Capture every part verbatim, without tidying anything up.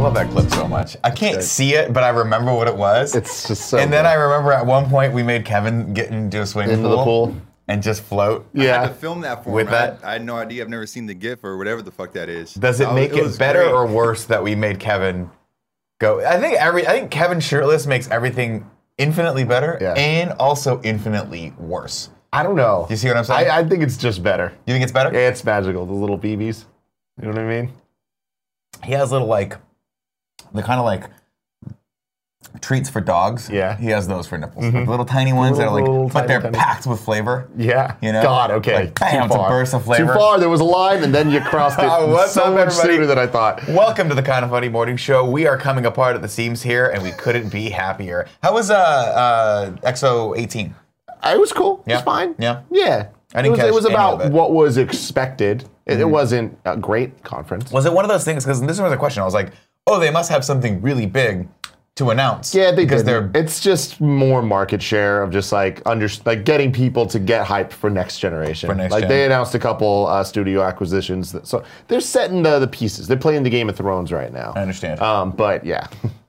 love that clip so much. I can't Good. see it, but I remember what it was. It's just so And then good. I remember at one point we made Kevin get into a swimming Into pool, the pool. and just float. I Yeah. had to film that for With him. that? I, I had no idea. I've never seen the GIF or whatever the fuck that is. Does it I was- make it, was better great. or worse that we made Kevin go? I think every I think Kevin shirtless makes everything infinitely better Yeah. and also infinitely worse. I don't know. You see what I'm saying? I, I think it's just better. You think it's better? Yeah, it's magical. The little B Bs. You know what I mean? He has little like the kind of like treats for dogs. Yeah. He has those for nipples. Like little tiny ones that are like, Little, but tiny, they're tiny. packed with flavor. Yeah. You know? God, okay. Like, bam, Too it's a far. burst of flavor. Too far. There was a line, and then you crossed it What's so up, much everybody? sooner than I thought. Welcome to the Kind of Funny Morning Show. We are coming apart at the seams here, and we couldn't be happier. How was uh, uh, X O eighteen? It was cool. It Yeah. was fine. Yeah. Yeah. I it didn't was, catch it was any about of it. what was expected. It, it wasn't a great conference. Was it one of those things? Because this was a question. I was like, oh, they must have something really big to announce. Yeah, they because did. they're It's just more market share of just like under like getting people to get hyped for next generation. For next like gen. they announced a couple uh, studio acquisitions, that, so they're setting the, the pieces. They're playing the Game of Thrones right now. I understand. Um, but yeah,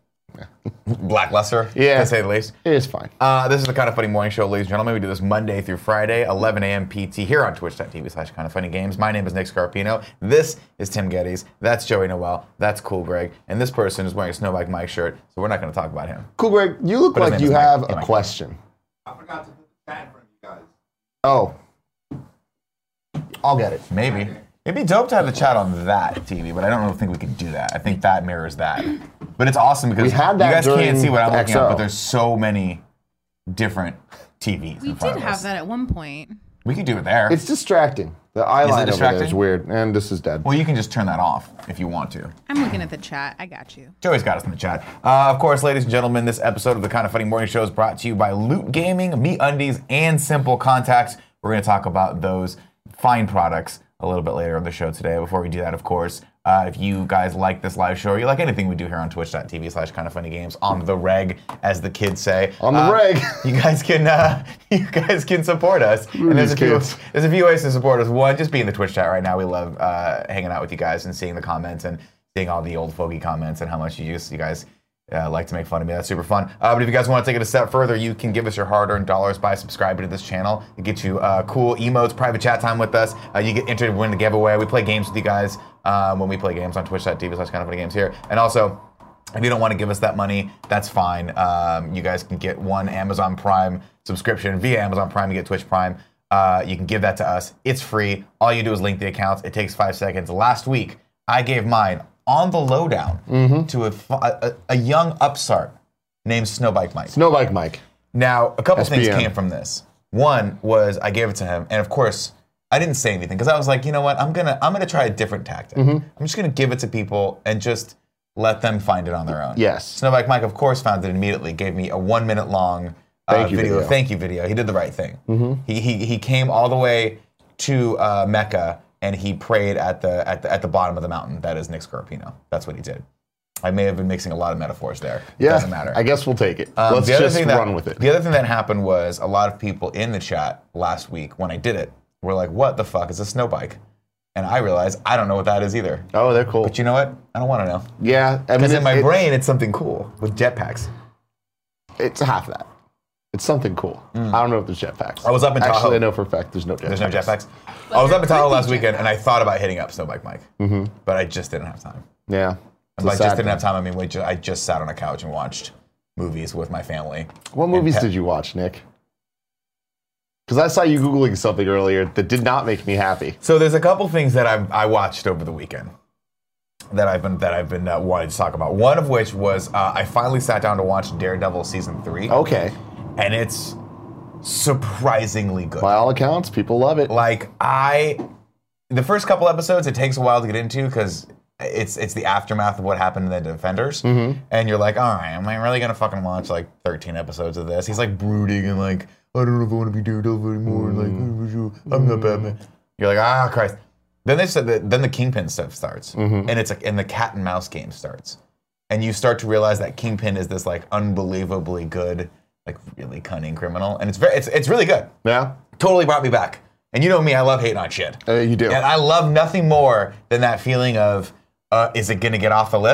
Lackluster, Yeah. to say the least. it is fine. Uh, this is the Kind of Funny Morning Show, ladies and gentlemen. We do this Monday through Friday, eleven a.m. P T, here on twitch.tv slash Kind of Funny Games. My name is Nick Scarpino. This is Tim Geddes. That's Joey Noel. That's Cool Greg. And this person is wearing a Snowbike Mike shirt, so we're not going to talk about him. Cool, Greg. You look But his like name you is Mike. have Yeah, a Mike. question. I forgot to put the chat in front of you guys. Oh, I'll get it. Maybe. It'd be dope to have the chat on that T V, but I don't think we could do that. I think that mirrors that. But it's awesome because We had that you guys during can't see what I'm looking X O. at, but there's so many different T Vs We in front did of have us. that at one point. We could do it there. It's distracting. The eye line over there distracting? is weird, and this is dead. well, you can just turn that off if you want to. I'm looking at the chat. I got you. Joey's got us in the chat. Uh, of course, ladies and gentlemen, this episode of the Kind of Funny Morning Show is brought to you by Loot Gaming, MeUndies, and Simple Contacts. We're going to talk about those fine products a little bit later on the show today. Before we do that, of course, uh, if you guys like this live show, or you like anything we do here on twitch.tv slash kind of funny games, on the reg, as the kids say. On the uh, reg. You guys can uh, you guys can support us. And there's a, these few, kids. there's a few ways to support us. One, just be in the Twitch chat right now. We love uh, hanging out with you guys and seeing the comments and seeing all the old fogey comments and how much you just, you guys uh, like to make fun of me. That's super fun. Uh, but if you guys want to take it a step further, you can give us your hard-earned dollars by subscribing to this channel. It gets you uh, cool emotes, private chat time with us. Uh, you get entered to win the giveaway. We play games with you guys um, when we play games on twitch.tv slash kind of funny games here. And also, if you don't want to give us that money, that's fine. Um, you guys can get one Amazon Prime subscription via Amazon Prime. You get Twitch Prime. Uh, you can give that to us. It's free. All you do is link the accounts. It takes five seconds. Last week, I gave mine on the lowdown Mm-hmm. to a, fu- a, a young upstart named Snowbike Mike. Snowbike Mike. Now, a couple S B M. things came from this. One was I gave it to him, and of course, I didn't say anything because I was like, you know what? I'm gonna I'm gonna try a different tactic. Mm-hmm. I'm just gonna give it to people and just let them find it on their own. Yes. Snowbike Mike, of course, found it immediately. Gave me a one minute long uh, Thank you video, video. thank you video. He did the right thing. Mm-hmm. He, he he came all the way to uh, Mecca and he prayed at the at the at the bottom of the mountain. That is Nick Scarpino. That's what he did. I may have been mixing a lot of metaphors there. It Yeah, doesn't matter. I guess we'll take it. Um, Let's the other just thing that- run with it. The other thing that happened was a lot of people in the chat last week when I did it were like, what the fuck is a snow bike? And I realized I don't know what that is either. Oh, they're cool. But you know what? I don't want to know. Yeah, I mean, Because in it- my it- brain, it's something cool with jetpacks. it's half that. It's something cool. I don't know if there's jetpacks. I was up in Tahoe. Actually, I know for a fact there's no jetpacks. There's no jetpacks. I was up in there Tahoe could be last weekend jetpacks. and I thought about hitting up Snowbike Mike. Mm-hmm. But I just didn't have time. Yeah. And by just didn't have time, I mean, we ju- I just sat on a couch and watched movies with my family. What movies pe- did you watch, Nick? Because I saw you Googling something earlier that did not make me happy. So there's a couple things that I've, I watched over the weekend that I've been that I've been uh, wanting to talk about. One of which was uh, I finally sat down to watch Daredevil season three, Okay. and it's surprisingly good. By all accounts, people love it. Like I, the first couple episodes, it takes a while to get into because it's it's the aftermath of what happened to the Defenders, Mm-hmm. and you're like, all right, am I really gonna fucking watch like thirteen episodes of this? He's like brooding and like, I don't know if I want to be Daredevil anymore. Mm-hmm. Like, I'm not Batman. You're like, ah, Christ. Then they said that then the Kingpin stuff starts, Mm-hmm. and it's like, and the cat and mouse game starts, and you start to realize that Kingpin is this like unbelievably good, like really cunning criminal, and it's very, it's it's really good. Yeah? Totally brought me back. And you know me, I love hating on shit. Uh, you do. And I love nothing more than that feeling of, uh, is it gonna get off the list?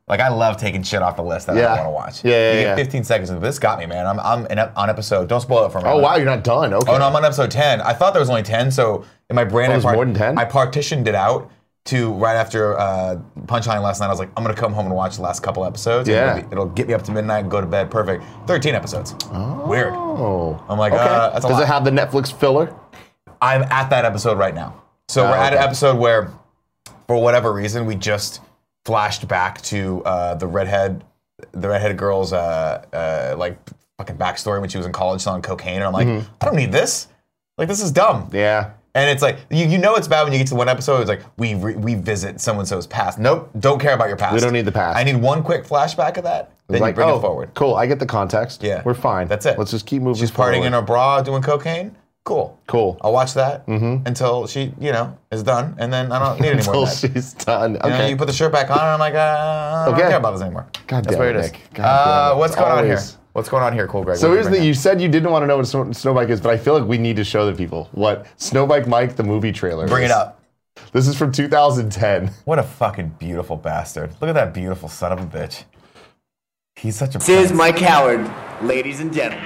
Like I love taking shit off the list that I Yeah. don't want to watch. Yeah, yeah, You yeah. get fifteen seconds of this got me, man. I'm I'm in, on episode. Don't spoil it for me. Oh wow, you're not done. Okay. Oh no, I'm on episode ten. I thought there was only ten, so in my brain Oh, I, there's more than ten? I partitioned it out to right after uh, Punchline last night. I was like, I'm gonna come home and watch the last couple episodes. and Yeah. It'll, be- it'll get me up to midnight and go to bed. Perfect. thirteen episodes. Weird. Oh. I'm like, okay. uh, that's a Does lot. it have the Netflix filler? I'm at that episode right now. So Oh, we're at an okay. episode where, for whatever reason, we just flashed back to uh, the redhead, the redhead girl's uh, uh, like fucking backstory when she was in college selling cocaine, and I'm like, Mm-hmm. I don't need this. Like this is dumb. Yeah. And it's like you, you know it's bad when you get to one episode. It's like we re- we visit so and so's past. Nope, don't care about your past. We don't need the past. I need one quick flashback of that. Then It's you like, bring oh, it forward. cool. I get the context. Yeah, We're fine. That's it. Let's just keep moving She's forward. partying in her bra doing cocaine. Cool. Cool. I'll watch that until she, you know, is done, and then I don't need any more Until of that. she's done. You know, Okay. you put the shirt back on, and I'm like, uh, I don't Okay. care about this anymore. God That's damn what it, it is. Nick. God damn Uh, it. what's It's going on here? always- What's going on here, Cool Greg? So What here's did the. bring You up? said you didn't want to know what a snow, Snowbike is, but I feel like we need to show the people what Snowbike Mike the movie trailer Bring is. it up. This is from two thousand ten. What a fucking beautiful bastard. Look at that beautiful son of a bitch. He's such a This is prince. Mike Howard, ladies and gentlemen.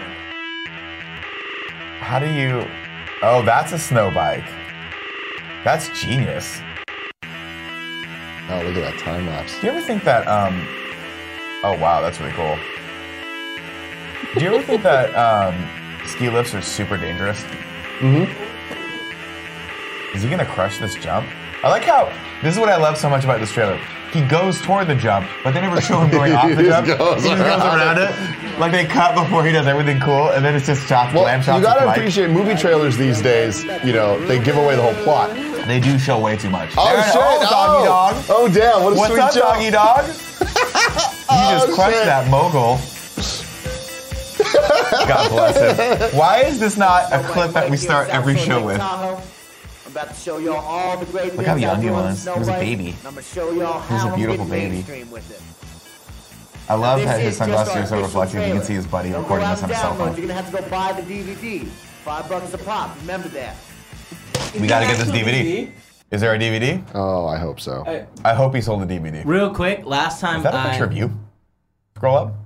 How do you... Oh, that's a snow bike. That's genius. Oh, look at that time lapse. Do you ever think that, um... Oh, wow, that's really cool. Do you ever think that um, ski lifts are super dangerous? Mm-hmm. Is he gonna crush this jump? I like how, this is what I love so much about this trailer. He goes toward the jump, but they never show him going off the He jump. just goes he just goes around around it. Like they cut before he does everything cool, and then it's just shots, Well, glam shots. you gotta with Mike. appreciate movie trailers these days. You know, they give away the whole plot. They do show way too much. Oh There it is. shit! Oh, doggy oh. dog. Oh damn! What a What's sweet up, jump. doggy dog? You just Oh, crushed shit. that mogul. God bless him. Why is this not a clip that we start every show with? I'm about to show y'all all the great Look how things young I he do on was. Snow He was a White, baby. and I'm gonna show y'all He was a how I'm beautiful getting baby. mainstream with it. I love This that his is sunglasses just are our so official reflective. You can trailer. see his buddy Don't recording go out this on and his cell download. phone. You're gonna have to go buy the D V D. Five bucks a pop. Remember that. We gotta get this D V D. Is there a D V D? Oh, I hope so. I hope he sold a D V D. Real quick, last time Is that a I picture of you? Scroll up.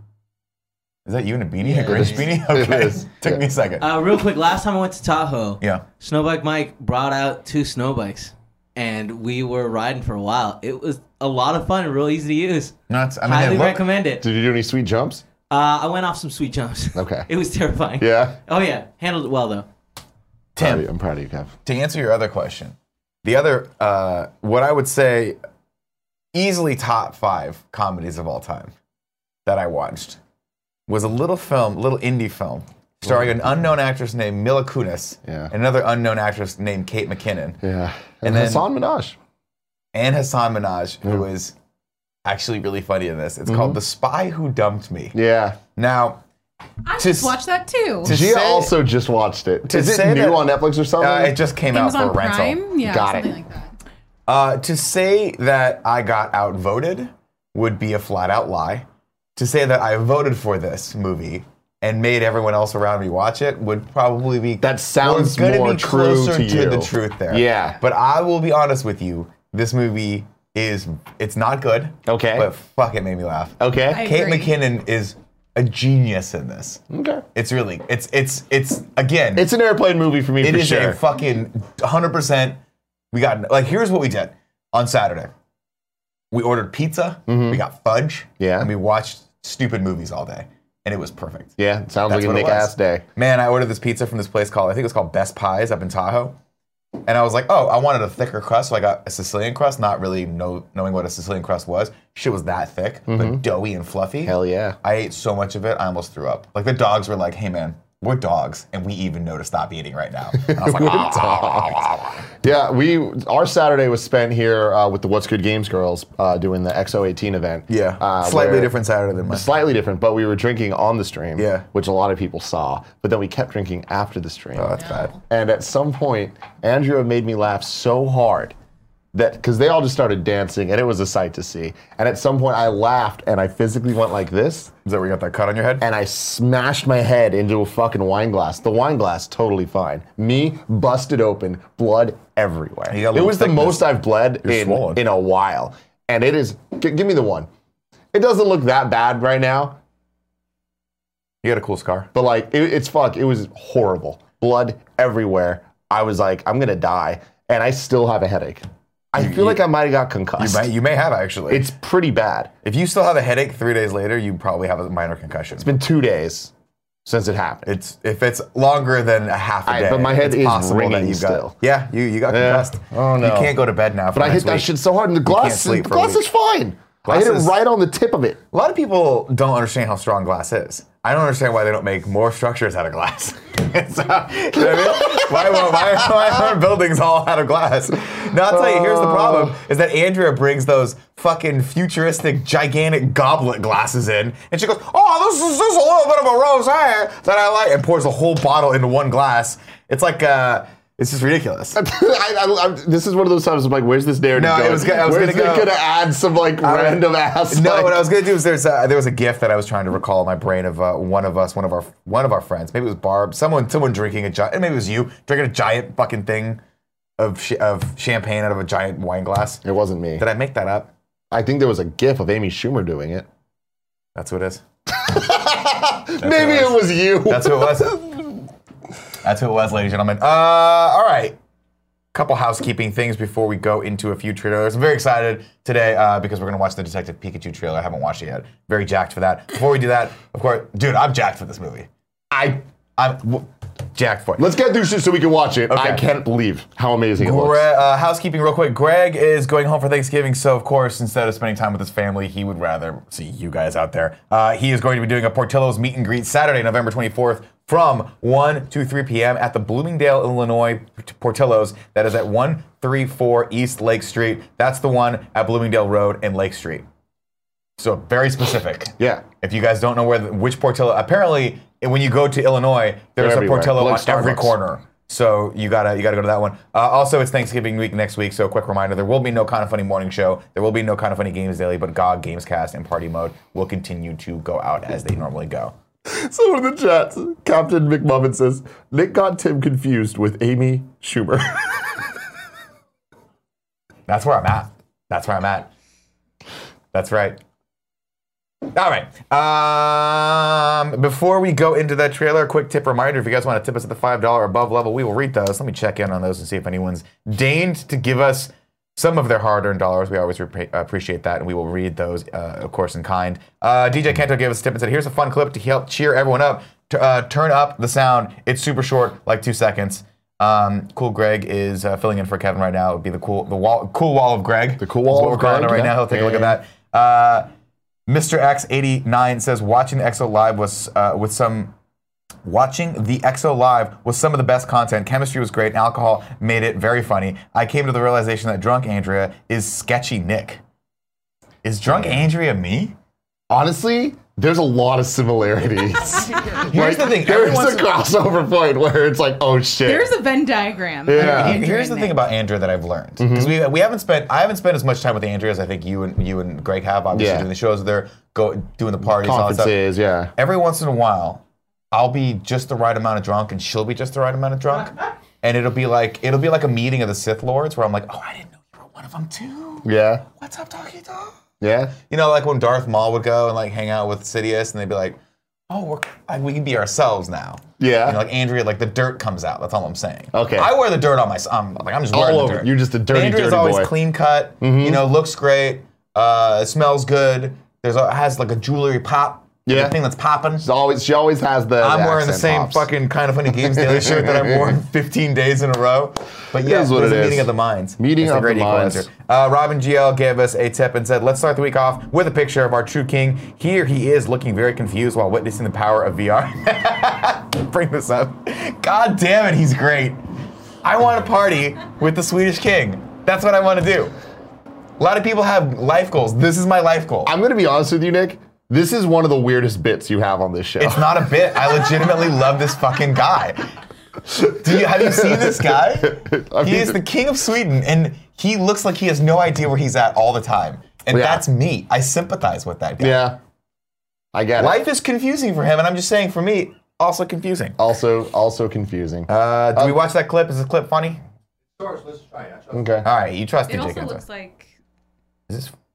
Is that you in a beanie? a Grinch is. beanie? It Okay. is. Took Yeah. me a second. uh, real quick, last time I went to Tahoe, yeah. Snowbike Mike brought out two snow bikes, and we were riding for a while. It was a lot of fun and real easy to use. Nuts. I mean, Highly they look, recommend it. Did you do any sweet jumps? Uh, I went off some sweet jumps. Okay. It was terrifying. Yeah. Oh yeah, handled it well though. Proud of Tim, you. I'm proud of you, Kev. to answer your other question, the other, uh, what I would say, easily top five comedies of all time that I watched was a little film, little indie film, starring an unknown actress named Mila Kunis Yeah. and another unknown actress named Kate McKinnon, Yeah. And And, then- Hassan Minaj. and Hassan Minaj, who is actually really funny in this. It's called The Spy Who Dumped Me. Yeah. Now, I To just s- watched that too. to Gia say- also just watched it. to Is it say new that- on Netflix or something? uh, it just came out Amazon for rental. Prime, yeah, Got it. something like that. Uh, to say that I got outvoted would be a flat out lie. To say that I voted for this movie and made everyone else around me watch it would probably be That sounds we're gonna more be true closer to you. the truth there. Yeah. But I will be honest with you. This movie is it's not good. Okay. But fuck, it made me laugh. Okay. I Kate agree. McKinnon is a genius in this. Okay. It's really it's it's it's again. It's an airplane movie for me It for is sure. a fucking one hundred percent. We got, like, here's what we did on Saturday. We ordered pizza, we got fudge, Yeah. and we watched stupid movies all day. And it was perfect. yeah, it sounds That's like a what it Nick was. ass day. Man, I ordered this pizza from this place called, I think it was called Best Pies up in Tahoe. And I was like, oh, I wanted a thicker crust, so I got a Sicilian crust, not really know, knowing what a Sicilian crust was. Shit was that thick, but doughy and fluffy. Hell yeah. I ate so much of it, I almost threw up. Like, the dogs were like, hey, man, we're dogs, and we even know to stop eating right now. And I was like, ah. Yeah, we our Saturday was spent here uh, with the What's Good Games girls uh, doing the X O eighteen event. Yeah, uh, slightly where- different Saturday than mine. Slightly different, but we were drinking on the stream, Yeah. which a lot of people saw. But then we kept drinking after the stream. Oh, that's bad. And at some point, Andrea made me laugh so hard that because they all just started dancing, and it was a sight to see. And at some point, I laughed, and I physically went like this, Is that where you got that cut on your head? and I smashed my head into a fucking wine glass. The wine glass, totally fine. Me, busted open, blood everywhere. You got a It little was the thickness. most I've bled You're in, swollen. in a while. And it is, g- give me the one. It doesn't look that bad right now, You got a cool scar. but like it, it's fuck. It was horrible. Blood everywhere. I was like, I'm gonna die, and I still have a headache. I You- feel you- like I might have got You concussed. may, you may have actually. It's pretty bad. if you still have a headache three days later, you probably have a minor concussion. It's been two days since it happened. It's if it's longer than a half a I- day. but my head it's is possible ringing that you've got, still. Yeah, you you got Yeah. concussed. Oh, no. You can't go to bed now. For But I hit next that week. shit so hard, and the can't glass, sleep the for a glass week. is fine. I Glass hit it is- right on the tip of it. A lot of people don't understand how strong glass is. I don't understand why they don't make more structures out of glass. It's, uh, you know what I mean? why, why, why aren't buildings all out of glass? Now, I'll tell you, here's the problem, is that Andrea brings those fucking futuristic, gigantic goblet glasses in, and she goes, oh, this is just a little bit of a rosé that I like, and pours the whole bottle into one glass. It's like, uh, it's just ridiculous. I, I, I, this is one of those times I'm like, where's this narrative No, it going? was go- I was Where's gonna it go- gonna add some like I- random ass? No, like, what I was gonna do is there's a, there was a gift that I was trying to recall in my brain of uh, one of us, one of our one of our friends. Maybe it was Barb. Someone someone drinking a giant. Maybe it was you drinking a giant fucking thing of sh- of champagne out of a giant wine glass. It wasn't me. Did I make that up? I think there was a gif of Amy Schumer doing it. That's what it is. Maybe it it was you. That's who it was. That's who it was, ladies and gentlemen. Uh, all right. Couple housekeeping things before we go into a few trailers. I'm very excited today uh, because we're going to watch the Detective Pikachu trailer. I haven't watched it yet. Very jacked for that. Before we do that, of course, dude, I'm jacked for this movie. I, I'm w- jacked for it. Let's get through shit so we can watch it. Okay. I can't believe how amazing it Gre- looks. uh, housekeeping real quick. Greg is going home for Thanksgiving, so of course, instead of spending time with his family, he would rather see you guys out there. Uh, he is going to be doing a Portillo's meet and greet Saturday, November twenty-fourth from one to three p.m. at the Bloomingdale, Illinois Portillo's. That is at one thirty-four East Lake Street. That's the one at Bloomingdale Road and Lake Street. So very specific. Yeah. If you guys don't know where the, which Portillo, apparently when you go to Illinois, there's a everywhere. Portillo on Like every Starbucks. corner. So you gotta you gotta go to that one. Uh, also, it's Thanksgiving week next week, so a quick reminder: there will be no Kind of Funny morning show. There will be no Kind of Funny Games Daily, but G O G, Gamescast, and Party Mode will continue to go out as they normally go. Someone in the chat, Captain McMuffin says, Nick got Tim confused with Amy Schumer. That's where I'm at. That's where I'm at. That's right. All right. Um, before we go into that trailer, a quick tip reminder: if you guys want to tip us at the five dollar above level, we will read those. Let me check in on those and see if anyone's deigned to give us some of their hard-earned dollars. We always re- appreciate that, and we will read those, uh, of course, in kind. Uh, D J Kento gave us a tip and said, here's a fun clip to help cheer everyone up. T- uh, turn up the sound. It's super short, like two seconds. Um, cool Greg is uh, filling in for Kevin right now. It would be the cool the wall, cool wall of Greg. The cool wall is what of we're calling Greg, it right yeah. now. He'll take a look at Yeah. that. Uh, Mister X eighty-nine says, watching the X O Live was uh, with some... Watching the X O Live was some of the best content. Chemistry was great. And alcohol made it very funny. I came to the realization that drunk Andrea is sketchy Nick. Is drunk Andrea me? Honestly, there's a lot of similarities. Here's the thing. There's every once a in a- crossover point where it's like, oh shit. There's a Venn diagram. Yeah. of Here- Andrew Here's the and thing Nick. about Andrea that I've learned because we we haven't spent I haven't spent as much time with Andrea as I think you and you and Greg have. Obviously, Yeah. doing the shows with her, go doing the parties, all that stuff. Conferences, yeah. Every once in a while, I'll be just the right amount of drunk, and she'll be just the right amount of drunk, and it'll be like it'll be like a meeting of the Sith Lords where I'm like, oh, I didn't know you were one of them too. Yeah. What's up, Takito? Yeah. You know, like when Darth Maul would go and like hang out with Sidious, and they'd be like, oh, we're like, we can be ourselves now. Yeah. You know, like Andrea, like the dirt comes out. That's all I'm saying. Okay. I wear the dirt on my. I'm like I'm just All wearing the over. dirt. You're just a dirty, Andrea's dirty always boy. Mm-hmm. clean cut. You know, looks great. Uh, smells good. There's a, has like a jewelry pop. Yeah. The thing that's popping. She's always, she always has the. I'm the wearing the accent same pops. fucking Kind of Funny Games Daily shirt that I've worn fifteen days in a row. But yeah, is what there's it a is. meeting of the minds. Meeting It's of great the minds. equalizer. Uh, Robin G L gave us a tip and said, let's start the week off with a picture of our true king. Here he is looking very confused while witnessing the power of V R. Bring this up. God damn it, he's great. I want to party with the Swedish king. That's what I want to do. A lot of people have life goals. This is my life goal. I'm going to be honest with you, Nick. This is one of the weirdest bits you have on this show. It's not a bit. I legitimately love this fucking guy. Do you have you seen this guy? I He mean- is the king of Sweden, and he looks like he has no idea where he's at all the time. And Yeah. that's me. I sympathize with that guy. Yeah. I get it. Life is confusing for him, and I'm just saying, for me, also confusing. Also, also confusing. Uh, do we watch that clip? Is the clip funny? Source, let's try it. I trust okay. All right, you trust It D J also Kento. looks like Is this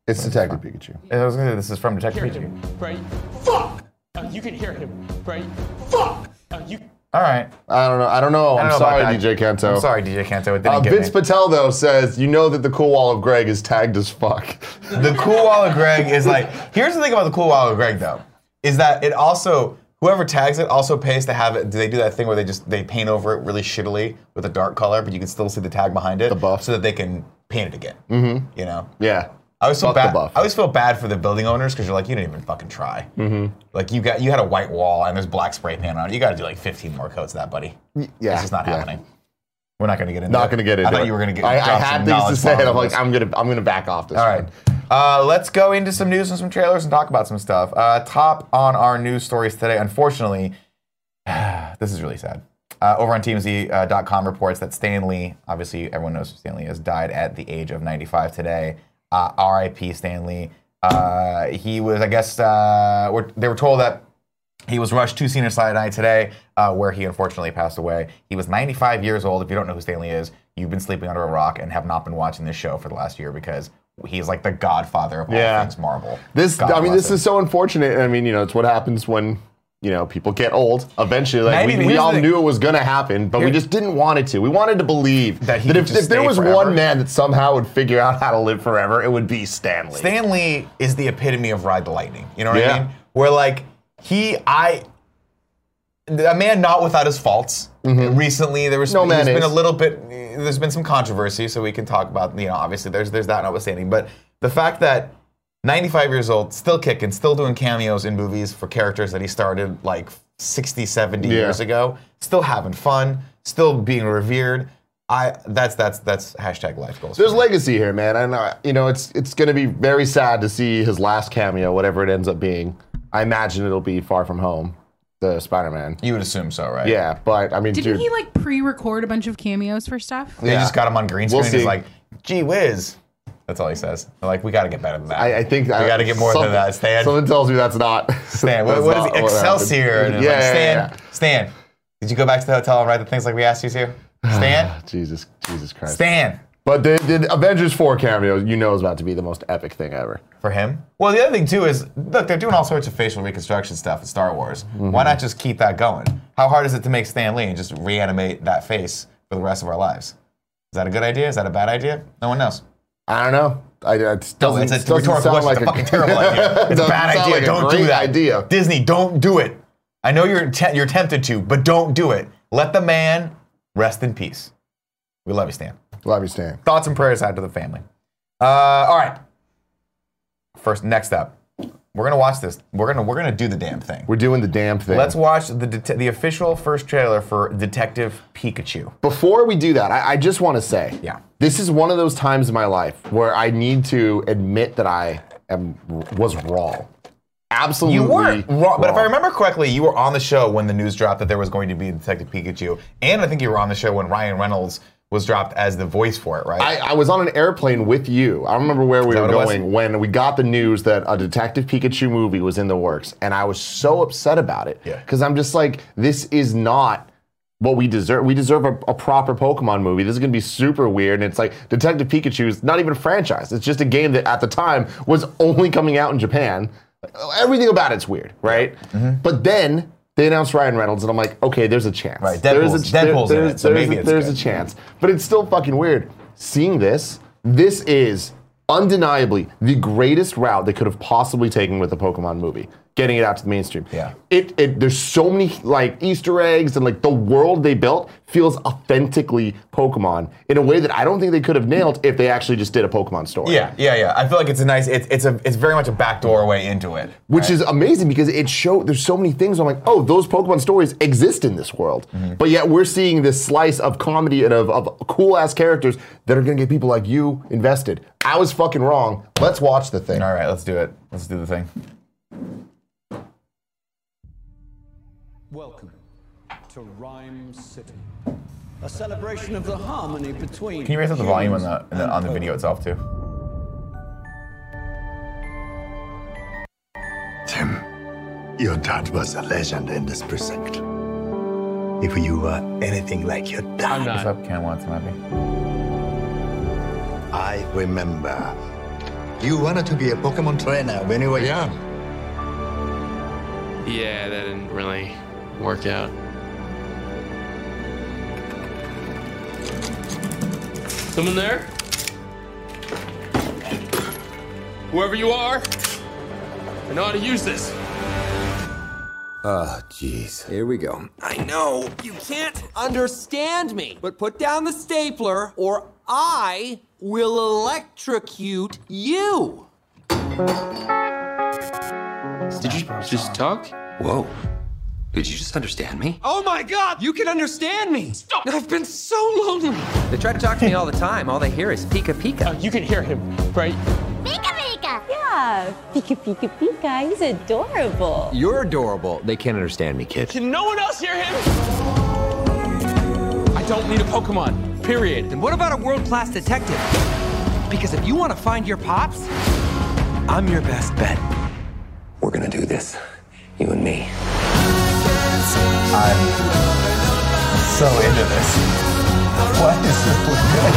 It's Detective Pikachu. I was gonna say, this is from Detective Hear Pikachu. him, right? Fuck! Uh, you can hear him, right? Fuck! Uh, you. All right. I don't know. I don't know. I I'm don't know sorry, about D J that. Kanto. I'm sorry, D J Kanto. It didn't Uh, get Vince me. Patel though says, you know that the cool wall of Greg is tagged as fuck. The cool wall of Greg is like, here's the thing about the cool wall of Greg though, is that it also, whoever tags it also pays to have it, do they do that thing where they just, they paint over it really shittily with a dark color, but you can still see the tag behind it? The buff. So that they can paint it again. Mm-hmm. You know? Yeah. I always feel Fuck the bad. buff. I always feel bad for the building owners because you're like, you didn't even fucking try. Mm-hmm. Like you got, you had a white wall and there's black spray paint on it. You got to do like fifteen more coats of that, buddy. Yeah. It's just not yeah. happening. We're not going to get into it. Not going to get into I thought it. you were going to get. I, I drop had some things to knowledge say, and bomb I'm on like, this. I'm gonna, I'm gonna back off this All one. right. Uh, let's go into some news and some trailers and talk about some stuff. Uh, top on our news stories today, unfortunately, this is really sad. Uh, over on T M Z dot com reports that Stan Lee, obviously everyone knows who Stan Lee is, died at the age of ninety-five today. Uh, R I P Stan Lee. Uh, he was, I guess, uh, we're, they were told that he was rushed to Cedars-Sinai today, uh, where he unfortunately passed away. He was ninety-five years old. If you don't know who Stan Lee is, you've been sleeping under a rock and have not been watching this show for the last year because he's like the godfather of all Yeah. things Marvel. This, God I mean, bless this him. is so unfortunate. I mean, you know, it's what happens when, you know, people get old. Eventually, like, Maybe- we, we here's all the- knew it was going to happen, but we Here- just didn't want it to. We wanted to believe That he that could if, just if there stay was forever. one man that somehow would figure out how to live forever, it would be Stan Lee. Stan Lee is the epitome of Ride the Lightning. You know what Yeah. I mean? Where like he, I, a man not without his faults. Recently, there was Mm-hmm. No man there's been is. a little bit. There's been some controversy, so we can talk about. You know, obviously there's there's that notwithstanding, but the fact that ninety-five years old, still kicking, still doing cameos in movies for characters that he started like sixty, seventy Yeah. years ago, still having fun, still being revered. I that's that's that's hashtag life goals. There's for me. legacy here, man, and uh, you know, it's it's going to be very sad to see his last cameo, whatever it ends up being. I imagine it'll be Far From Home, the Spider-Man. You would assume so, right? Yeah, but I mean, Didn't dude, he like pre-record a bunch of cameos for stuff? They Yeah. just got him on green screen. We'll He's see. like, gee whiz. That's all he says. They're like, we got to get better than that. I, I think we I- got to get more than something- that. Stan. Something tells me that's not. Stan. What, that's what is not it? what Excelsior. happened. And Yeah, it's like, yeah, Stan. yeah. Stan. Did you go back to the hotel and write the things like we asked you to? Stan. Jesus, Jesus Christ. Stan. But the, the Avengers four cameo, you know, is about to be the most epic thing ever. For him. Well, the other thing too is, look, they're doing all sorts of facial reconstruction stuff in Star Wars. Mm-hmm. Why not just keep that going? How hard is it to make Stan Lee and just reanimate that face for the rest of our lives? Is that a good idea? Is that a bad idea? No one knows. I don't know. I, it doesn't, No, it's a doesn't rhetorical sound question. like it's a fucking terrible idea. It's a doesn't bad sound idea. like a Don't do great that. idea. Disney, don't do it. I know you're te- you're tempted to, but don't do it. Let the man rest in peace. We love you, Stan. Love you, Stan. Thoughts and prayers out to the family. Uh, all right. First, next up, we're gonna watch this. We're gonna we're gonna do the damn thing. We're doing the damn thing. Let's watch the det- the official first trailer for Detective Pikachu. Before we do that, I, I just want to say, Yeah. this is one of those times in my life where I need to admit that I am was wrong. Absolutely. You weren't wrong, but if I remember correctly, you were on the show when the news dropped that there was going to be Detective Pikachu, and I think you were on the show when Ryan Reynolds was dropped as the voice for it, right? I, I was on an airplane with you. I don't remember where we that were what it was? going when we got the news that a Detective Pikachu movie was in the works, and I was so upset about it. Yeah. Because I'm just like, this is not what we deserve. We deserve a, a proper Pokemon movie. This is going to be super weird, and it's like Detective Pikachu is not even a franchise. It's just a game that at the time was only coming out in Japan. Everything about it's weird, right? Mm-hmm. But then they announced Ryan Reynolds, and I'm like, okay, there's a chance. Right, There's Deadpool's- a, Deadpool's in there's, it, so there's maybe a, it's there's good. a chance. But it's still fucking weird. Seeing this, this is undeniably the greatest route they could have possibly taken with a Pokemon movie, getting it out to the mainstream. Yeah. It, it there's so many like Easter eggs, and like the world they built feels authentically Pokemon in a way that I don't think they could have nailed if they actually just did a Pokemon story. yeah, yeah, yeah. I feel like it's a nice. It's it's a it's very much a backdoor way into it, Which right? is amazing because it showed there's so many things. I'm like, oh, those Pokemon stories exist in this world. Mm-hmm. But yet we're seeing this slice of comedy and of, of cool ass characters that are gonna get people like you invested. I was fucking wrong. Let's watch the thing. All right, let's do it. Let's do the thing. Welcome to Rhyme City, a celebration of the harmony between. Can you raise up the volume on the, on the on the video itself too? Tim, your dad was a legend in this precinct. If you were anything like your dad, What's up, Ken Watson, Abby? I remember You wanted to be a Pokemon trainer when you were young. Yeah, that didn't really work out. Someone there? Whoever you are, I know how to use this. Oh, jeez. Here we go. I know you can't understand me, but put down the stapler or I will electrocute you. Did you just talk? Whoa. Did you just understand me? Oh my God, you can understand me. Stop. I've been so lonely. They try to talk to me all the time. All they hear is Pika Pika. Uh, you can hear him, right? Pika Pika. Yeah, Pika Pika Pika. He's adorable. You're adorable. They can't understand me, kid. Can no one else hear him? I don't need a Pokemon, period. Then what about a world-class detective? Because if you want to find your pops, I'm your best bet. We're gonna do this. You and me. I'm so into this. What is this look good?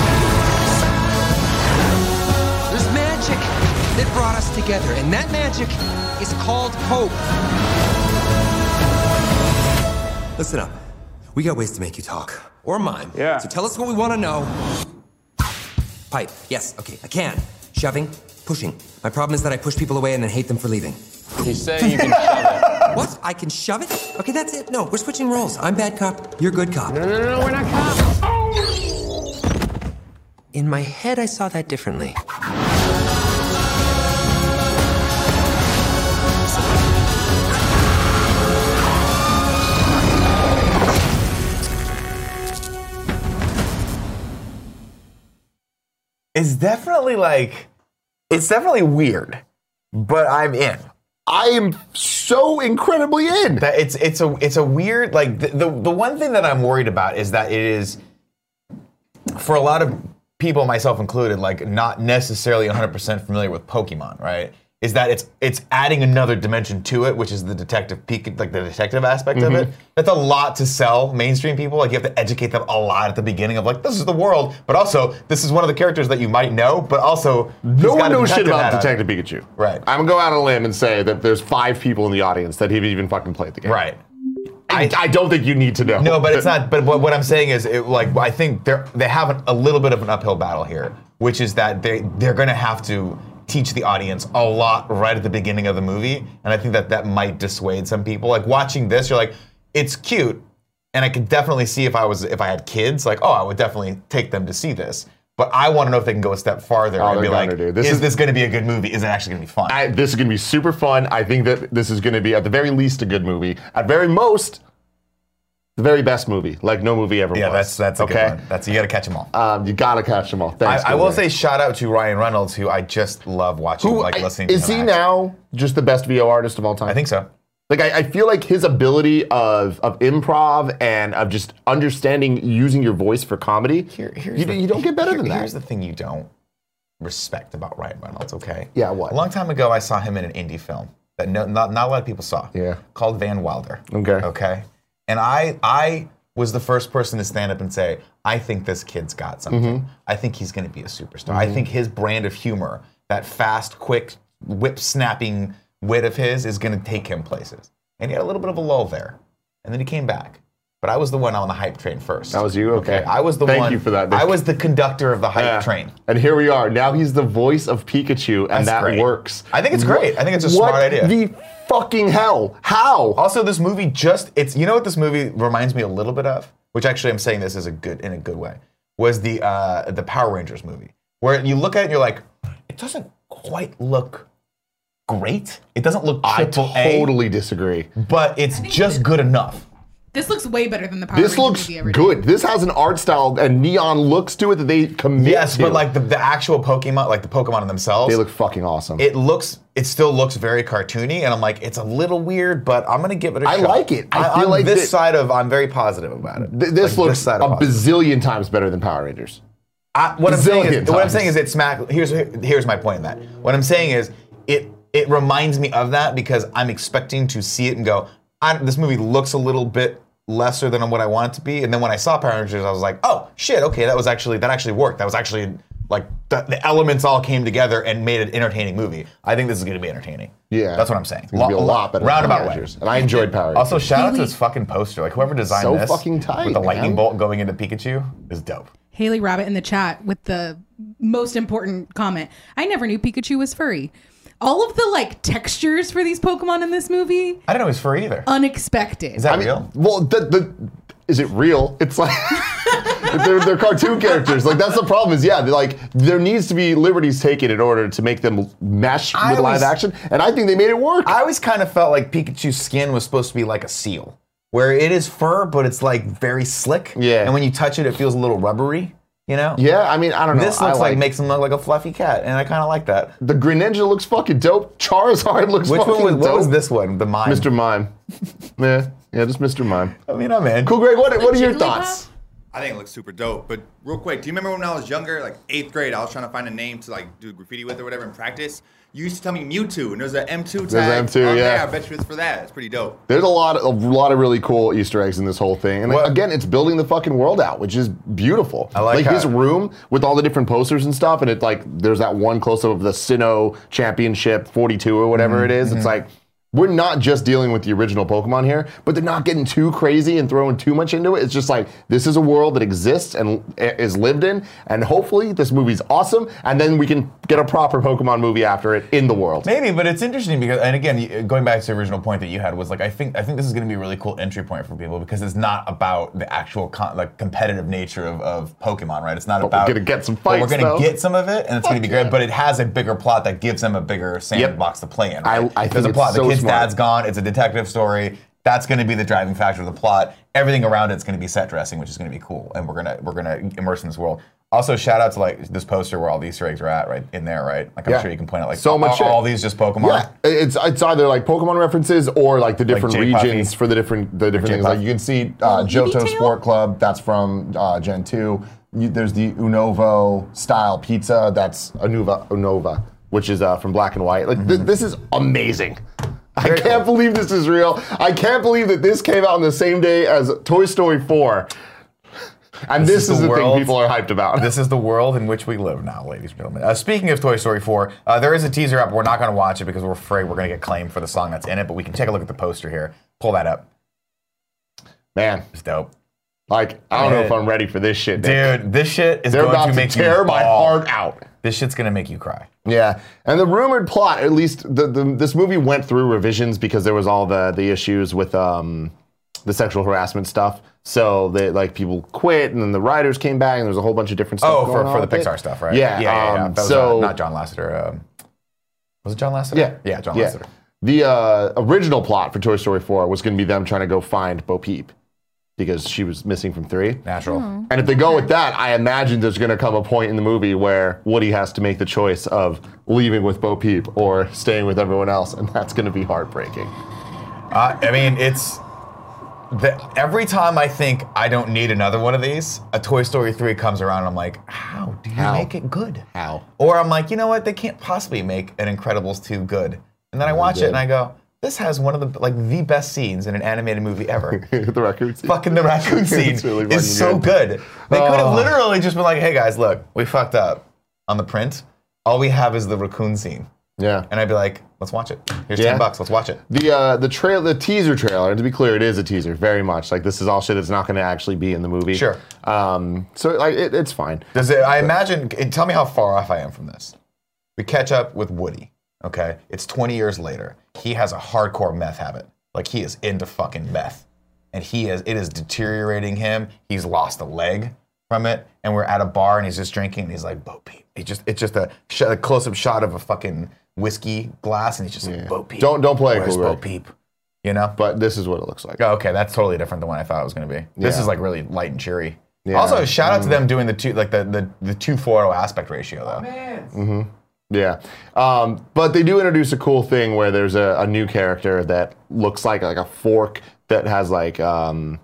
There's magic that brought us together, and that magic is called hope. Listen up. We got ways to make you talk. Or mime. Yeah. So tell us what we want to know. Pipe. Yes, okay, I can. Shoving, pushing. My problem is that I push people away and then hate them for leaving. You say you can shove it. What? I can shove it? Okay, that's it. No, we're switching roles. I'm bad cop, you're good cop. No, no, no, no, we're not cops. In my head, I saw that differently. It's definitely like, it's definitely weird, but I'm in. I am so incredibly in. That it's it's a it's a weird, like the, the the one thing that I'm worried about is that it is, for a lot of people, myself included, like not necessarily one hundred percent familiar with Pokemon, right? Is that it's it's adding another dimension to it, which is the detective peak, like the detective aspect Mm-hmm. of it. That's a lot to sell mainstream people. Like you have to educate them a lot at the beginning of like, this is the world, but also this is one of the characters that you might know, but also no one knows shit about hat on. Detective Pikachu. Right. I'm gonna go out on a limb and say that there's five people in the audience that have even fucking played the game. Right. I, I don't think you need to know. No, but it's not. But what, what I'm saying is, it, like, I think they're they have an, a little bit of an uphill battle here, which is that they they're going to have to teach the audience a lot right at the beginning of the movie, and I think that that might dissuade some people. Like watching this, you're like, it's cute, and I could definitely see if I was if I had kids, like, oh, I would definitely take them to see this. But I want to know if they can go a step farther Oh, and be they're like, gonna do. This is, is- this going to be a good movie? Is it actually going to be fun? I, this is gonna be super fun. I think that this is gonna be, at the very least, a good movie. At very most, the very best movie, like no movie ever yeah, was. that's that's a okay. good one. That's you got to catch them all. Um, you gotta catch them all. Thanks. I, I will Gilbert. say shout out to Ryan Reynolds, who I just love watching, Who like I- listening is to he him act. now just the best V O artist of all time? I think so. Like I, I feel like his ability of of improv and of just understanding using your voice for comedy, Here, here's you, the- you don't get better here- than that. Here's the thing you don't respect about Ryan Reynolds, okay? Yeah, what? A long time ago, I saw him in an indie film that no, not, not a lot of people saw. Yeah. Called Van Wilder. Okay. Okay? And I I was the first person to stand up and say, I think this kid's got something. Mm-hmm. I think he's going to be a superstar. I think his brand of humor, that fast, quick, whip-snapping wit of his is going to take him places. And he had a little bit of a lull there. And then he came back. But I was the one on the hype train first. That was you? Okay. I was the Thank one. you for that. I was the conductor of the hype Yeah. train. And here we are. Now he's the voice of Pikachu, and That's that great. works. I think it's great. I think it's a what smart idea. The fucking hell? How? Also, this movie just, it's, you know what this movie reminds me a little bit of? Which actually I'm saying this is a good, in a good way, was the uh, the Power Rangers movie. Where you look at it and you're like, it doesn't quite look great. It doesn't look I triple totally disagree. A, but it's just good enough. This looks way better than the Power This Rangers looks movie ever did. good. This has an art style and neon looks to it that they commit Yes, to. but like the, the actual Pokemon, like the Pokemon themselves, they look fucking awesome. it looks, it still looks very cartoony, and I'm like, it's a little weird, but I'm gonna give it a I shot. like it. I feel on like this that- side of, I'm very positive about it. Th- this Like, looks side a of positive. bazillion times better than Power Rangers. I, what I'm saying is, Bazillion what I'm times. saying is, it smack. Here's here's my point in that. What I'm saying is, it it reminds me of that because I'm expecting to see it and go, I, this movie looks a little bit lesser than what I want it to be. And then when I saw Power Rangers, I was like, oh shit, okay, that was actually that actually worked. That was actually Like the, the elements all came together and made an entertaining movie. I think this is going to be entertaining. Yeah, that's what I'm saying. It's gonna be a lot better. Roundabout than way. Power Rangers. And I enjoyed Power Rangers. Also, shout out to this fucking poster. Like whoever designed So this fucking tight, with the lightning man. bolt going into Pikachu is dope. Haley Rabbit in the chat with the most important comment. I never knew Pikachu was furry. All of the like textures for these Pokemon in this movie, I didn't know it was furry either. unexpected. Is that I mean, real? well, the, the is it real? It's like they're, they're cartoon characters. Like that's the problem. Is yeah, they're like there needs to be liberties taken in order to make them mesh I with live was- action, and I think they made it work. I always kind of felt like Pikachu's skin was supposed to be like a seal, where it is fur, but it's like very slick. Yeah. And when you touch it, it feels a little rubbery. You know? Yeah, I mean, I don't know. This I looks like, like makes him look like a fluffy cat, and I kind of like that. the Greninja looks fucking dope. Charizard looks Which fucking one was, dope. what was this one? The mime? Mister Mime. yeah, yeah, just Mister Mime. I mean, I'm in. Cool, Greg. What, what are your Jigglypuff? thoughts? I think it looks super dope. But real quick, do you remember when I was younger, like eighth grade, I was trying to find a name to like do graffiti with or whatever in practice? You used to tell me Mewtwo, and there's an M two tag. There's an M two, on yeah. there. I bet you it's for that. It's pretty dope. There's a lot, a lot of really cool Easter eggs in this whole thing, and What- again, it's building the fucking world out, which is beautiful. I like this how- room with all the different posters and stuff, and it like there's that one close up of the Sinnoh Championship forty-two or whatever it is. It's like we're not just dealing with the original Pokemon here, but they're not getting too crazy and throwing too much into it. It's just like this is a world that exists and is lived in, and hopefully this movie's awesome, and then we can get a proper Pokemon movie after it in the world. Maybe, but it's interesting because, and again, you- going back to the original point that you had was like, I think, I think this is going to be a really cool entry point for people because it's not about the actual con- like competitive nature of, of Pokemon, right? It's not But we're about. gonna get some but fights, We're going though. to get some of it, and it's going to be Fuck great. But it has a bigger plot that gives them a bigger sandbox to play in. Right? I- I There's think a plot. it's The so kid's smart. dad's gone. It's a detective story. That's going to be the driving factor of the plot. Everything around it's going to be set dressing, which is going to be cool, and we're gonna we're gonna immerse in this world. Also, shout out to like this poster where all the Easter eggs are at, right in there, right? Like I'm Yeah. sure you can point out like So all, much shit. all these just Pokemon. Yeah, it's it's either like Pokemon references or like the different J Puffy. regions for the different the different things. J-Puff. Like you can see uh, Oh, Johto Eevee-tail? Sport Club. That's from uh, Gen two. You, there's the Unovo style pizza. That's Unova Unova, which is uh, from Black and White. Like th- this is amazing. I Very can't cool. believe this is real. I can't believe that this came out on the same day as Toy Story four. And this, is, the, world- thing people are hyped about. This is the world in which we live now, ladies and gentlemen. Uh, speaking of Toy Story four, uh, there is a teaser up. We're not going to watch it because we're afraid we're going to get claimed for the song that's in it, but we can take a look at the poster here. Pull that up. Man, It's dope. like I don't know if Dude. I'm ready for this shit. Nick. Dude, this shit is They're going about to to make tear you my bawl. heart out. This shit's going to make you cry. Yeah, and the rumored plot, at least the, the this movie went through revisions because there was all the the issues with um, the sexual harassment stuff. So they like people quit, and then the writers came back, and there's a whole bunch of different stuff. Oh, going for, on for the with it. Pixar stuff, right? Yeah, yeah, yeah. yeah. um, That was, so uh, not John Lasseter. Um, was it John Lasseter? Yeah, yeah, John yeah. Lasseter. The uh, original plot for Toy Story four was going to be them trying to go find Bo Peep because she was missing from three. Natural. And if they go with that, I imagine there's going to come a point in the movie where Woody has to make the choice of leaving with Bo Peep or staying with everyone else, and that's going to be heartbreaking. Uh, I mean, it's the, every time I think I don't need another one of these, a Toy Story three comes around and I'm like, how do you How? make it good? How? Or I'm like, you know what? They can't possibly make an Incredibles two good. And then I watch it did. and I go, this has one of the like the best scenes in an animated movie ever. The raccoon scene. Fucking the raccoon scene It's really fucking is so good. good. They could have Oh. literally just been like, hey guys, look, we fucked up on the print. All we have is the raccoon scene. Yeah. And I'd be like, let's watch it. Here's Yeah. ten bucks, let's watch it. The uh, the trail, the teaser trailer. And to be clear, it is a teaser, very much. Like this is all shit that's not going to actually be in the movie. Sure. Um. So like it, it's fine. Does it, I imagine, tell me how far off I am from this. We catch up with Woody, okay? It's twenty years later. He has a hardcore meth habit. Like he is into fucking meth. And he is, it is deteriorating him. He's lost a leg from it. And we're at a bar and he's just drinking and he's like, Bo Peep. He just, it's just a, sh- a close-up shot of a fucking whiskey glass and he's just like, Bo Peep. Don't- don't play it, Where's Cool Bo Greg? Peep? You know? But this is what it looks like. Oh, okay, that's totally different than what I thought it was going to be. This Yeah. is like really light and cheery. Yeah. Also, shout out to Mm. them doing the two, like the the the two photo aspect ratio though. Mm-hmm. Yeah, um, but they do introduce a cool thing where there's a, a new character that looks like like a fork that has like um,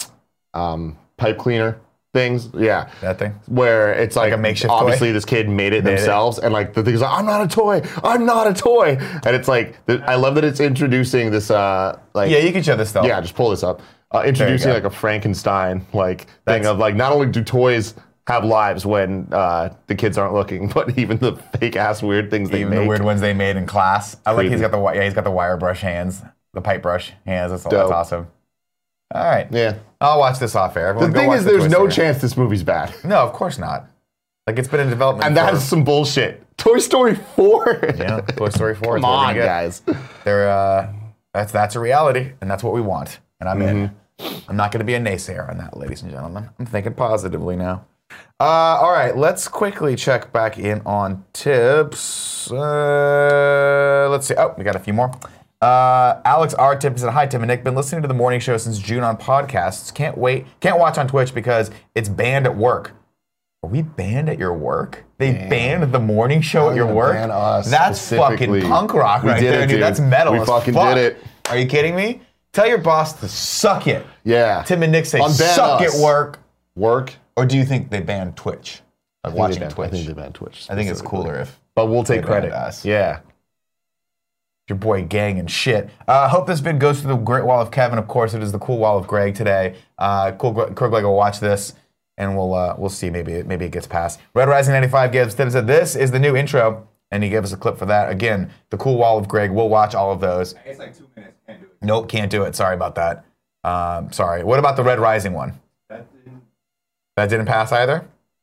um, pipe cleaner things. Yeah, that thing. Where it's like, Like a makeshift obviously toy? this kid made it Made it. themselves, and like the thing's like, I'm not a toy, I'm not a toy, and it's like th- I love that it's introducing this uh like Yeah, you can show this though. yeah, just pull this up. Uh, introducing go. like a Frankenstein like thing That's- of like not only do toys have lives when uh, the kids aren't looking, but even the fake ass weird things they Even make. the weird ones they made in class. I like Creepy. he's got the wi- yeah he's got the wire brush hands, the pipe brush hands. That's, that's Dope. awesome. All right. Yeah. I'll watch this off air. The Everyone go thing watch is, the there's Toy no Story. chance this movie's bad. No, of course not. Like it's been in development. And that for- is some bullshit. Toy Story four. Yeah, Toy Story four. Come is what we're on, gonna get. guys. They're uh, that's that's a reality, and that's what we want. And I'm in. Mm-hmm. I'm not going to be a naysayer on that, ladies and gentlemen. I'm thinking positively now. Uh, all right, let's quickly check back in on tips. Uh, let's see. Oh, we got a few more. Uh, Alex R. Tip said, "Hi Tim and Nick. Been listening to the morning show since June on podcasts. Can't wait. Can't watch on Twitch because it's banned at work." Are we banned at your work? They Damn. banned the morning show at your work? Ban us That's fucking specifically. punk rock We right did there, it, dude. dude. That's metal We as fucking fuck. did it. Are you kidding me? Tell your boss to suck it. Yeah. Tim and Nick say Unban suck us. at work. Work. Or do you think they banned Twitch? Like I think watching they banned- Twitch? I think they banned Twitch. I think it's specifically. cooler if But we'll they take banned credit. us. Yeah. Your boy Gang and shit. Uh, hope this vid goes to the Great Wall of Kevin. Of course, it is the Cool Wall of Greg today. Uh, cool Krugleg will watch this, and we'll uh, we'll see. Maybe maybe it gets passed. Red Rising ninety-five gives Tim said this is the new intro, and he gave us a clip for that. Again, the Cool Wall of Greg. We'll watch all of those. It's like two minutes. Can't do it. Nope, can't do it. Sorry about that. Um, sorry. What about the Red Rising one? That didn't. That didn't pass either?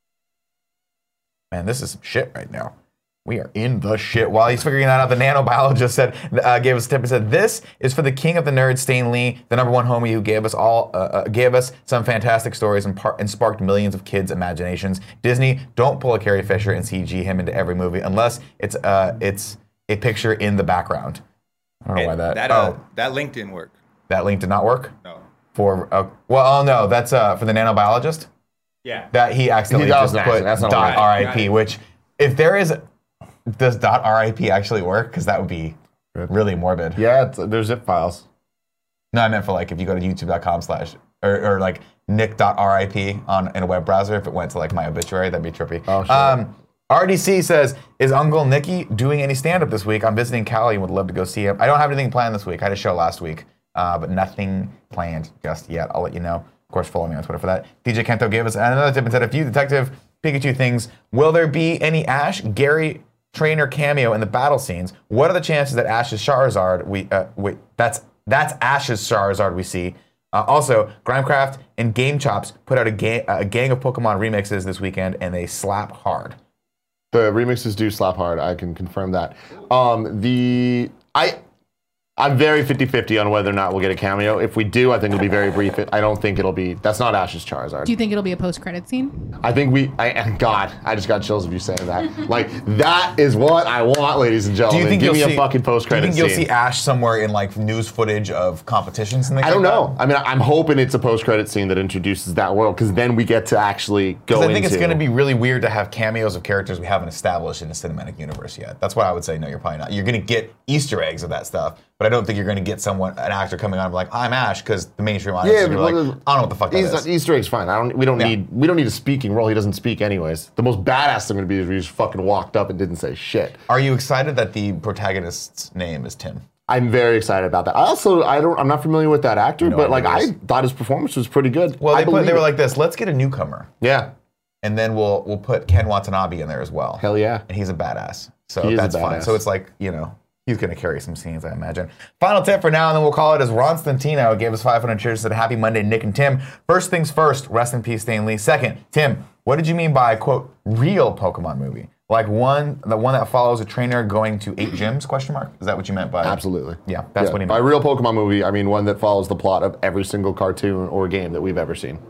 Man, this is some shit right now. We are in the shit. While he's figuring that out, the nanobiologist said, uh, gave us a tip and said, "This is for the king of the nerds, Stan Lee, the number one homie who gave us all, uh, uh, gave us some fantastic stories and, par- and sparked millions of kids' imaginations. Disney, don't pull a Carrie Fisher and C G him into every movie unless it's uh, it's a picture in the background." I don't know Hey, why that. That, uh, oh, that link didn't work. that link did not work. No. For uh, well, oh no, that's uh, for the nanobiologist. Yeah. That he accidentally He- that was just an put accident. That's not dot right. R I Got P, it. which if there is, does dot R I P actually work? Because that would be really morbid. Yeah, it's, there's zip files. No, I meant for like if you go to youtube dot com slash or, or like nick dot R I P on in a web browser, if it went to like my obituary, that'd be trippy. Oh, sure. Um, R D C says, "Is Uncle Nicky doing any stand-up this week? I'm visiting Cali and would love to go see him. I don't have anything planned this week. I had a show last week, uh, but nothing planned just yet. I'll let you know. Of course, follow me on Twitter for that." D J Kento gave us another tip and said, "A few Detective Pikachu things. Will there be any Ash, Gary Trainer cameo in the battle scenes? What are the chances that Ash's Charizard, we, uh, wait, that's, that's Ash's Charizard we see? Uh, also, Grimecraft and Game Chops put out a, ga- a gang of Pokemon remixes this weekend, and they slap hard." The remixes do slap hard. I can confirm that. Um, the I, I'm very fifty-fifty on whether or not we'll get a cameo. If we do, I think it'll be very brief. I don't think it'll be. That's not Ash's Charizard. Do you think it'll be a post-credit scene? I think we. I, and God, I just got chills of you saying that. Like that is what I want, ladies and Do gentlemen. you think Give you'll me see a fucking post-credit Do you think scene. you'll see Ash somewhere in like news footage of competitions and things I don't like know. I mean, I'm hoping it's a post-credit scene that introduces that world, because then we get to actually go Because into. I think it's going to be really weird to have cameos of characters we haven't established in the cinematic universe yet. That's why I would say no, you're probably not. You're going to get Easter eggs of that stuff, but I don't think you're going to get someone, an actor coming on and be like, "I'm Ash," because the mainstream audience Yeah, is gonna be but like, "I don't know what the fuck that Easter, is." Easter egg's fine. I don't. We don't Yeah. need. We don't need a speaking role. He doesn't speak anyways. The most badass thing to be is if he just fucking walked up and didn't say shit. Are you excited that the protagonist's name is Tim? I'm very excited about that. I also, I don't. I'm not familiar with that actor, No but like idea I who it is. thought his performance was pretty good. Well, I they, put, believe they were it. like this: let's get a newcomer, yeah, and then we'll we'll put Ken Watanabe in there as well. hell yeah. And he's a badass. So He is a that's fine. badass. So it's like, you know, he's going to carry some scenes, I imagine. Final tip for now, and then we'll call it as Ron Stantino gave us five hundred cheers, said, "Happy Monday, Nick and Tim. First things first, rest in peace, Stan Lee. Second, Tim, what did you mean by, quote, real Pokemon movie? Like one, the one that follows a trainer going to eight gyms, question mark? Is that what you meant by? Absolutely. Yeah, that's Yeah, what he By meant. real Pokemon movie, I mean one that follows the plot of every single cartoon or game that we've ever seen.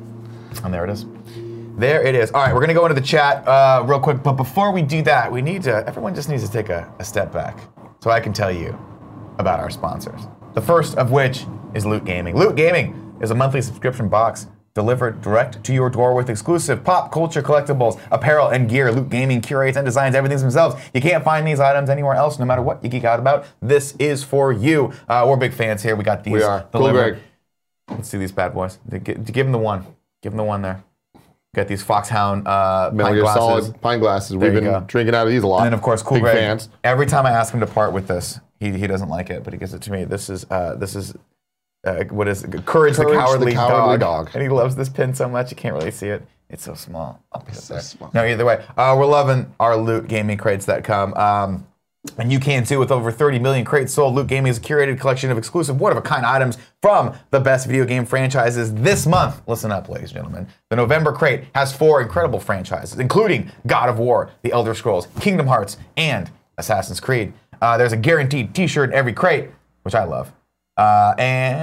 And there it is. There it is. All right, we're going to go into the chat uh, real quick. But before we do that, we need to, everyone just needs to take a, a step back so I can tell you about our sponsors. The first of which is Loot Gaming. Loot Gaming is a monthly subscription box delivered direct to your door with exclusive pop culture collectibles, apparel, and gear. Loot Gaming curates and designs everything themselves. You can't find these items anywhere else, no matter what you geek out about. This is for you. Uh, we're big fans here. We got these We are. Cool, delivered. Greg. Let's see these bad boys. Give, give them the one. Give them the one there. Got these Foxhound uh, Metal pint Gear glasses. Solid pint glasses. There We've you been go. drinking out of these a lot. And then of course, Cool Big Greg. fans. Every time I ask him to part with this, he, he doesn't like it, but he gives it to me. This is uh, this is uh, what is it? Courage, the Courage the Cowardly, Cowardly dog. Dog. And he loves this pin so much you can't really see it. It's so small. I'll put it so there. small. No, either way, uh, we're loving our Loot gaming crates that come. Um, and you can too, with over thirty million crates sold. Loot Gaming is a curated collection of exclusive one-of-a-kind items from the best video game franchises this month. Listen up, ladies and gentlemen. The November crate has four incredible franchises, including God of War, The Elder Scrolls, Kingdom Hearts, and Assassin's Creed. Uh, there's a guaranteed t-shirt in every crate, which I love. Uh,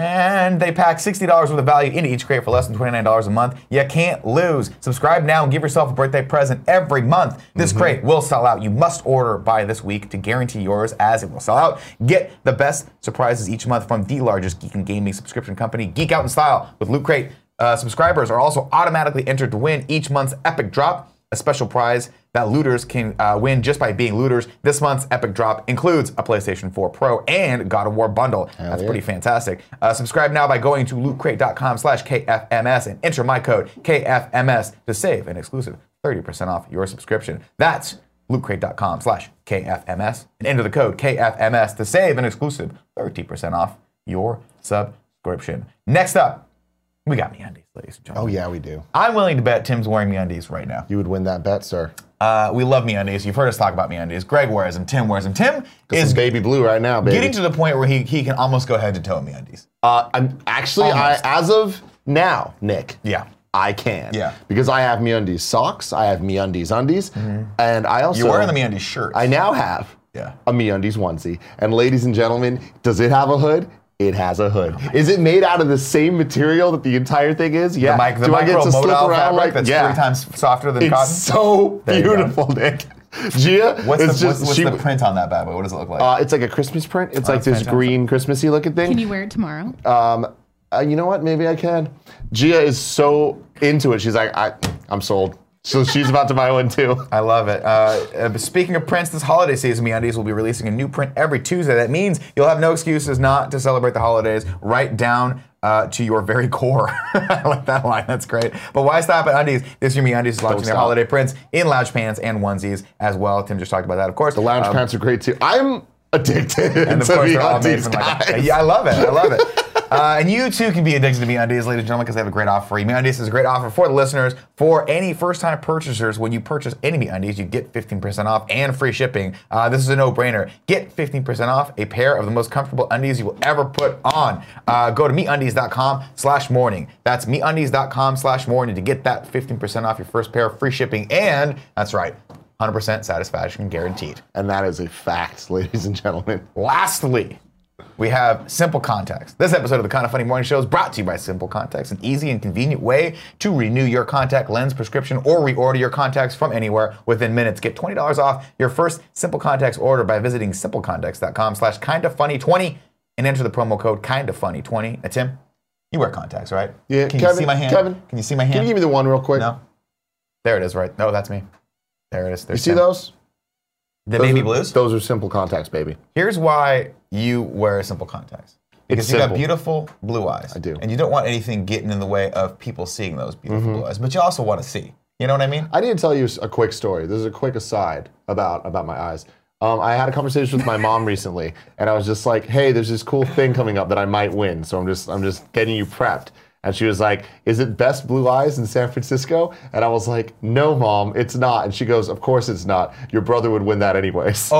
and they pack sixty dollars worth of value into each crate for less than twenty-nine dollars a month. You can't lose. Subscribe now and give yourself a birthday present every month. This mm-hmm. crate will sell out. You must order by this week to guarantee yours, as it will sell out. Get the best surprises each month from the largest geek and gaming subscription company, Geek Out in Style. With Loot Crate, uh, subscribers are also automatically entered to win each month's Epic Drop, a special prize that looters can uh, win just by being looters. This month's Epic Drop includes a PlayStation four Pro and God of War bundle. Hell That's yeah. pretty fantastic. Uh, subscribe now by going to lootcrate.com slash KFMS and enter my code K F M S to save an exclusive thirty percent off your subscription. That's lootcrate.com slash KFMS and enter the code K F M S to save an exclusive thirty percent off your subscription. Next up, we got MeUndies, ladies and gentlemen. Oh, yeah, we do. I'm willing to bet Tim's wearing MeUndies right now. You would win that bet, sir. Uh, we love MeUndies. You've heard us talk about MeUndies. Greg wears them. Tim wears them. Tim is baby blue right now, baby. Getting to the point where he, he can almost go head to toe in MeUndies. Uh, I'm actually, I, as of now, Nick. Yeah. I can. Yeah. Because I have MeUndies socks, I have MeUndies undies, mm-hmm. and I also... You're wearing the MeUndies shirt. I now have yeah. a MeUndies onesie. And ladies and gentlemen, does it have a hood? It has a hood. Oh is it made out of the same material that the entire thing is? Yeah. The, mic, the Do I get to slip around fabric like that's yeah. three times softer than it's cotton? It's so beautiful, Nick. Gia, what's, the, just, what's, what's she, the print on that bad boy? What does it look like? Uh, it's like a Christmas print. It's oh, like this fantastic. green Christmassy looking thing. Can you wear it tomorrow? Um, uh, you know what? Maybe I can. Gia is so into it. She's like, I, I'm sold. So she's about to buy one too. I love it. Uh, uh, speaking of prints, this holiday season, MeUndies will be releasing a new print every Tuesday. That means you'll have no excuses not to celebrate the holidays right down uh, to your very core. I like that line. That's great. But why stop at Undies? This year, MeUndies is launching their holiday prints in lounge pants and onesies as well. Tim just talked about that, of course. The lounge um, pants are great too. I'm addicted and of to course, they're all made MeUndies, from guys. like, yeah, I love it. I love it. Uh, and you too can be addicted to MeUndies, ladies and gentlemen, because they have a great offer for you. MeUndies is a great offer for the listeners. For any first-time purchasers, when you purchase any MeUndies, you get fifteen percent off and free shipping. Uh, this is a no-brainer. Get fifteen percent off a pair of the most comfortable undies you will ever put on. Uh, go to MeUndies.com slash morning. That's MeUndies.com slash morning to get that fifteen percent off your first pair of free shipping. And that's right, one hundred percent satisfaction guaranteed. And that is a fact, ladies and gentlemen. Lastly, we have Simple Contacts. This episode of the Kind of Funny Morning Show is brought to you by Simple Contacts, an easy and convenient way to renew your contact lens prescription or reorder your contacts from anywhere within minutes. Get twenty dollars off your first Simple Contacts order by visiting simplecontacts.com slash kindafunny20 and enter the promo code kindafunny twenty. Now, Tim, you wear contacts, right? Yeah. Can Kevin, you see my hand? Kevin, can you see my hand? Can you give me the one real quick? No. There it is, right? No, that's me. There it is. There's you see Tim. those? The those baby are, blues? Those are Simple Contacts, baby. Here's why you wear Simple Contacts. Because It's you got simple. beautiful blue eyes. I do. And you don't want anything getting in the way of people seeing those beautiful Mhm. blue eyes. But you also want to see. You know what I mean? I need to tell you a quick story. This is a quick aside about, about my eyes. Um, I had a conversation with my mom recently, and I was just like, "Hey, there's this cool thing coming up that I might win, so I'm just I'm just getting you prepped." And she was like, "Is it Best Blue Eyes in San Francisco?" And I was like, "No, Mom, it's not." And she goes, "Of course it's not. Your brother would win that anyways."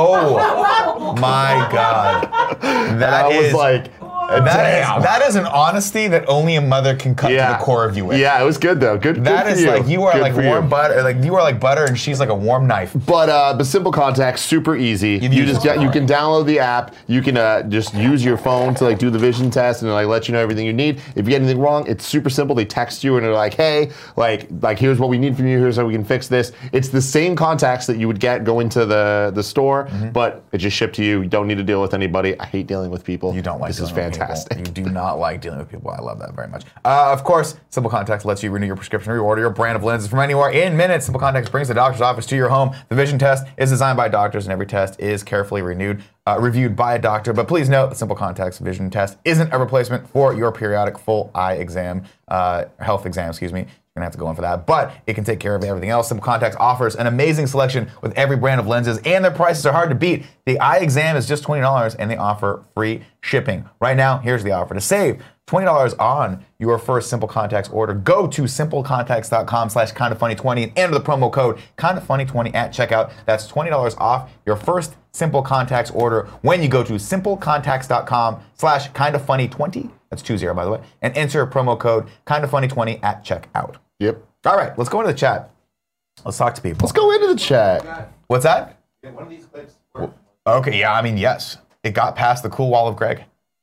Oh my God! And That I was is like, that "Damn." is that is an honesty that only a mother can cut Yeah. to the core of you with. Yeah, it was good though. Good. That good is for you. like you are Good like for warm you. butter, like you are like butter, and she's like a warm knife. But uh, the Simple Contacts, super easy. You've You used just it get, you before. can download the app. You can uh, just use your phone to like do the vision test and like let you know everything you need. If you get anything wrong, it's super simple. They text you and they're like, "Hey, like like here's what we need from you. Here's how we can fix this." It's the same contacts that you would get going to the the store, Mm-hmm. but it just shipped to you. You don't need to deal with anybody. I hate dealing with people. You don't like this is dealing with people. fantastic. You do not like dealing with people. I love that very much. Uh, of course, Simple Contacts lets you renew your prescription, reorder your brand of lenses from anywhere in minutes. Simple Contacts brings the doctor's office to your home. The vision test is designed by doctors, and every test is carefully renewed, uh, reviewed by a doctor. But please note, the Simple Contacts vision test isn't a replacement for your periodic full eye exam, uh, health exam, excuse me. You're gonna have to go in for that, but it can take care of everything else. Simple Contacts offers an amazing selection with every brand of lenses, and their prices are hard to beat. The eye exam is just twenty dollars, and they offer free shipping. Right now, here's the offer. To save twenty dollars on your first Simple Contacts order. Go to simplecontacts.com slash kind of funny twenty and enter the promo code kind of funny twenty at checkout. That's twenty dollars off your first Simple Contacts order when you go to simplecontacts.com slash kind of funny twenty. That's two zero, by the way. And enter promo code kind of funny twenty at checkout. Yep. All right, let's go into the chat. Let's talk to people. Let's go into the chat. What's that? Yeah, one of these clips. Okay, yeah, I mean, yes. It got past the cool wall of Greg.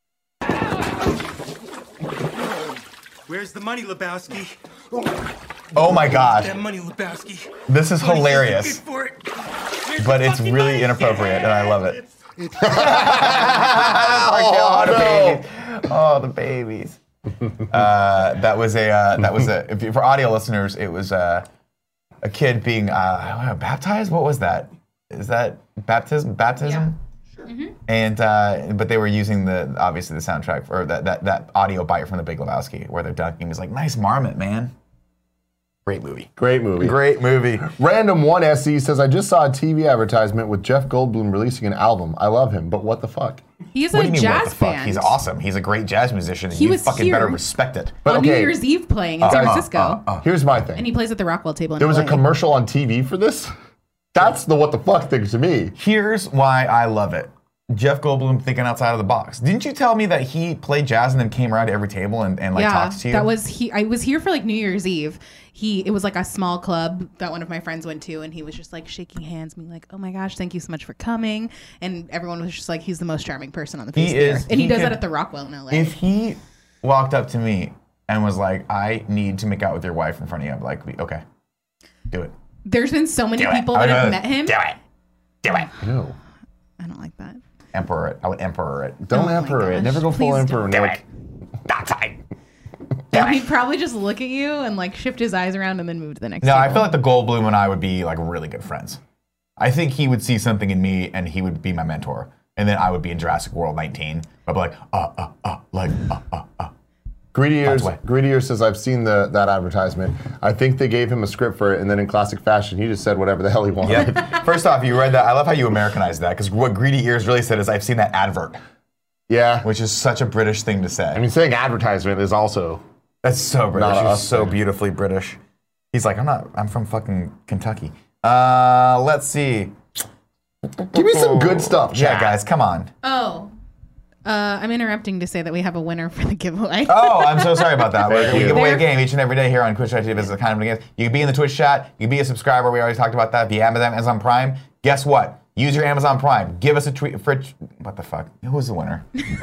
Where's the money, Lebowski? Oh my god. That money, Lebowski. This is Money, hilarious. get for it. Where's But the it's fucking really money? inappropriate, and I love it. Oh, the no. babies. Oh, the babies. Uh, that was a. Uh, that was a. If you, for audio listeners, it was uh, a kid being uh, baptized. What was that? Is that baptism? Baptism. Mm-hmm. And uh, but they were using the obviously the soundtrack or that that that audio bite from The Big Lebowski where they're dunking. He's like, nice marmot, man. Great movie. Great movie. Great movie. Random one S E says, I just saw a T V advertisement with Jeff Goldblum releasing an album. I love him, but what the fuck? He's What a do you mean, jazz what the fuck? band. He's awesome. He's a great jazz musician. And He you was fucking here better respect it. But on New okay, Year's Eve playing in Uh, San uh, Francisco. uh, uh. here's my thing. And he plays at the Rockwell table in There was L a A. commercial on T V for this? That's the what the fuck thing to me. Here's why I love it. Jeff Goldblum thinking outside of the box. Didn't you tell me that he played jazz and then came around to every table and, and like yeah, talked to you? that was he. I was here for like New Year's Eve. He it was like a small club that one of my friends went to, and he was just like shaking hands, being like, "Oh my gosh, thank you so much for coming." And everyone was just like, "He's the most charming person on the face He of the is- earth." And he, he does could- that at the Rockwell in L A. If he walked up to me and was like, I need to make out with your wife in front of you, I'm like, okay, do it. There's been so many Do it. people I that would have go, met him. Do it. Do it. No. I don't like that. Emperor it. I would emperor it. Don't Oh my emperor it. gosh, Never go full please emperor, don't. Nick. That's right. And he'd probably just look at you and like shift his eyes around and then move to the next. No, I table. feel like the Goldblum and I would be like really good friends. I think he would see something in me and he would be my mentor. And then I would be in Jurassic World nineteen. I'd be like, uh, uh, uh, like, uh, uh, uh. Greedy Ears, By the way. Greedy Ears says, I've seen the that advertisement. I think they gave him a script for it, and then in classic fashion, he just said whatever the hell he wanted. Yeah. First off, you read that. I love how you Americanized that because what Greedy Ears really said is, I've seen that advert. Yeah. Which is such a British thing to say. I mean, saying advertisement is also. That's so British. Not You're us so thing. beautifully British. He's like, I'm not, I'm from fucking Kentucky. Uh, let's see. Give me some good stuff, Yeah, chat. guys, come on. Oh, uh, I'm interrupting to say that we have a winner for the giveaway. Oh, I'm so sorry about that. Thank we you. give away a There- game each and every day here on Twitch dot T V. This is the kind of game. You can be in the Twitch chat. You can be a subscriber. We already talked about that. Be Amazon, Amazon Prime. Guess what? Use your Amazon Prime. Give us a tweet. For, what the fuck? Who's the winner?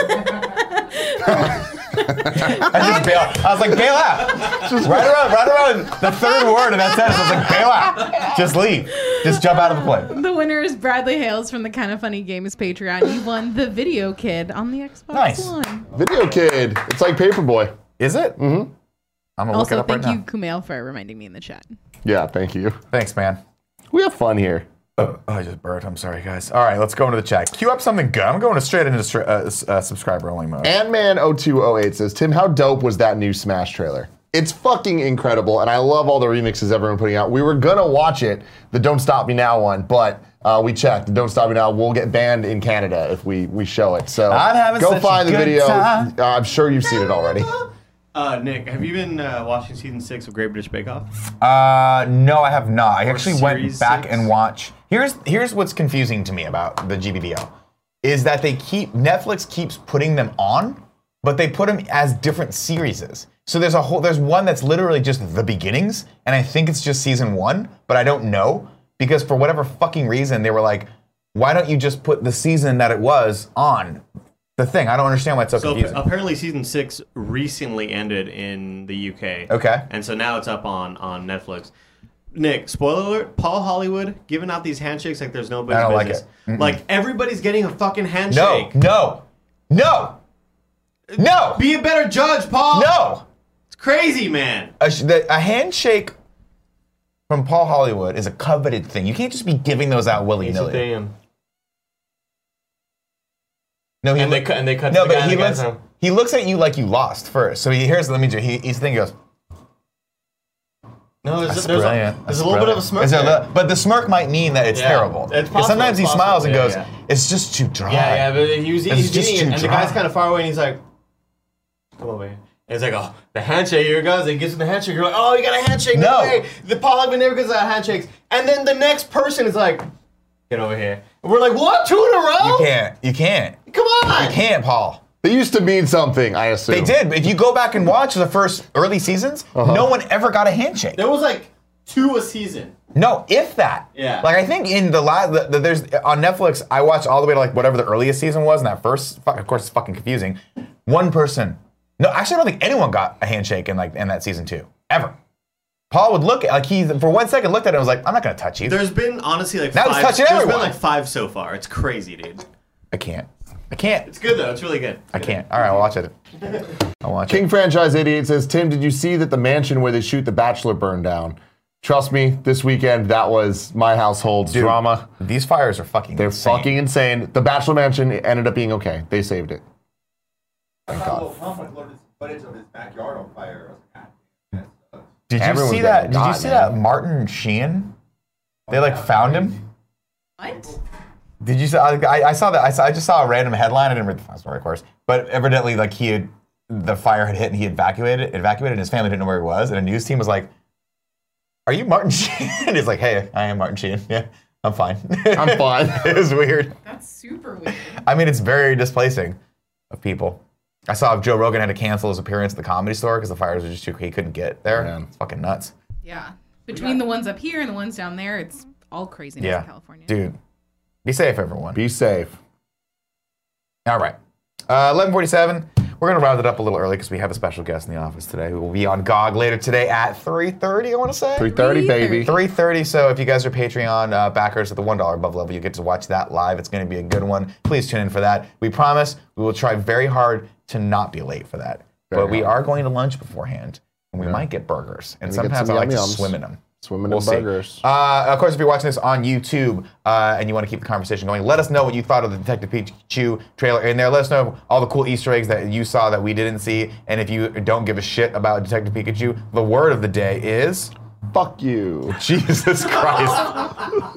I just bail. I was like, bail out. Just right around, right around the third word of that sentence. I was like, bail out. Just leave. Just jump out of the plane. The winner is Bradley Hales from the Kind of Funny Games Patreon. He won the Video Kid on the Xbox Nice. One. Video Kid. It's like Paperboy. Is it? Mm-hmm. I'm gonna look it Also, up right thank you, now. Kumail, for reminding me in the chat. Yeah, thank you. Thanks, man. We have fun here. Oh, I just burped. I'm sorry, guys. All right, let's go into the chat. Cue up something good. I'm going straight into stra- uh, s- uh, subscriber only mode. Ant-Man oh two oh eight says, Tim, how dope was that new Smash trailer? It's fucking incredible, and I love all the remixes everyone putting out. We were gonna watch it, the Don't Stop Me Now one, but uh, we checked. The Don't Stop Me Now will get banned in Canada if we, we show it. So I'm having go such a find the good video. time. Uh, I'm sure you've seen it already. Uh, Nick, have you been uh, watching season six of Great British Bake Off? Uh, no, I have not. I Or actually went series back six? and watched. Here's here's what's confusing to me about the G B B O, is that they keep Netflix keeps putting them on, but they put them as different series. So there's a whole there's one that's literally just the beginnings, and I think it's just season one, but I don't know because for whatever fucking reason they were like, why don't you just put the season that it was on the thing? I don't understand why it's so, So confusing. ap- apparently season six recently ended in the U K. Okay. And so now it's up on, on Netflix. Nick, spoiler alert, Paul Hollywood giving out these handshakes like there's nobody's I don't like business. it. Mm-mm. Like everybody's getting a fucking no, handshake. no, no, no, Be a better judge, Paul. no. It's crazy, man. A, sh- the, a handshake from Paul Hollywood is a coveted thing. You can't just be giving those out willy nilly. Damn. No, he And they look- cut- and they cut No, to the but guy he and the looks. guy's home. He looks at you like you lost first. So he here's let me do. He, he's thinking, he goes. No, there's, That's there's, brilliant. a, there's That's a little bit of a brilliant. smirk Is there a there. little- but the smirk might mean that it's Yeah. terrible. It's Because possible, sometimes he it's smiles and possible. goes, Yeah, yeah. "It's just too dry." Yeah, yeah, but he was It's he's just eating too it, and the dry. guy's kind of far away, and he's like, come over here. And it's like, oh, the handshake, here it goes. He gives him the handshake. You're like, oh, you got a handshake. No, No. way. The Paul Heyman never gives out handshakes. And then the next person is like, get over here. And we're like, what? Two in a row? You can't. You can't. Come on. You can't, Paul. They used to mean something, I assume. They did. If you go back and watch the first early seasons, Uh-huh. no one ever got a handshake. There was like two a season. No, if that. Yeah. Like I think in the last, the, the, there's on Netflix, I watched all the way to like whatever the earliest season was, and that first, fu- of course, it's fucking confusing. One person. No, actually, I don't think anyone got a handshake in like in that season two ever. Paul would look at like he for one second looked at it and was like, I'm not gonna touch you. There's been honestly like Now five. he's touching There's everyone. been like five so far. It's crazy, dude. I can't. I can't. It's good though. It's really good. I can't. All right, I'll watch it. I'll watch King it. Franchise eighty-eight says, Tim, did you see that the mansion where they shoot The Bachelor burned down? Trust me, this weekend, that was my household's Dude, drama. These fires are fucking They're insane. fucking insane. The Bachelor mansion ended up being okay. They saved it. I Thank saw God. Will Humphrey loaded some footage of his backyard on fire. I was like, "God, that's- Did you Everyone's see gonna that? Did die, you see man. that Martin Sheen? They like found him. What? Did you see? I, I saw that. I saw. I just saw a random headline. I didn't read the full story, of course. But evidently, like he had, the fire had hit and he evacuated. Evacuated, and his family didn't know where he was. And a news team was like, "Are you Martin Sheen?" And he's like, "Hey, I am Martin Sheen. Yeah, I'm fine. I'm fine." It was weird. That's super weird. I mean, it's very displacing of people. I saw Joe Rogan had to cancel his appearance at the Comedy Store because the fires were just too. He couldn't get there. Man. It's fucking nuts. Yeah. Between the ones up here and the ones down there, it's all craziness Yeah, in California. dude. Be safe, everyone. Be safe. All right. Uh, eleven forty-seven. We're going to round it up a little early because we have a special guest in the office today who will be on G O G later today at three thirty, I want to say. three thirty, baby. three thirty. So if you guys are Patreon uh, backers at the one dollar above level, you get to watch that live. It's going to be a good one. Please tune in for that. We promise we will try very hard to not be late for that. Very but we hard. are going to lunch beforehand, and we Yeah. might get burgers. And We get sometimes some I like to yum-yums. swim in them. Swimming We'll in see. burgers. Uh, of course, if you're watching this on YouTube uh, and you want to keep the conversation going, let us know what you thought of the Detective Pikachu trailer in there. Let us know all the cool Easter eggs that you saw that we didn't see. And if you don't give a shit about Detective Pikachu, the word of the day is... Fuck you. Jesus Christ.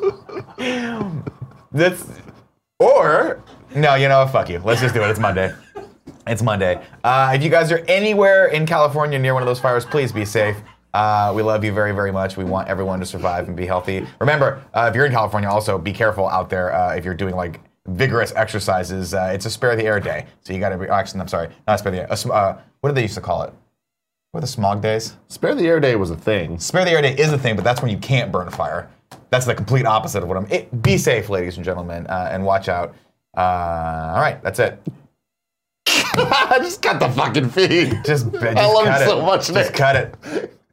That's... Or... No, you know what? Fuck you. Let's just do it. It's Monday. It's Monday. Uh, if you guys are anywhere in California near one of those fires, please be safe. Uh, we love you very, very much. We want everyone to survive and be healthy. Remember, uh, if you're in California, also be careful out there uh, if you're doing like vigorous exercises. Uh, it's a spare the air day, so you got to be. Actually, I'm sorry, not spare the air. A sm- uh, what did they used to call it? What were the smog days? Spare the air day was a thing. Spare the air day is a thing, but that's when you can't burn a fire. That's the complete opposite of what I'm. It, be safe, ladies and gentlemen, uh, and watch out. Uh, all right, that's it. I just cut the fucking feed. Just, just I love cut it so much, Just Nick. cut it.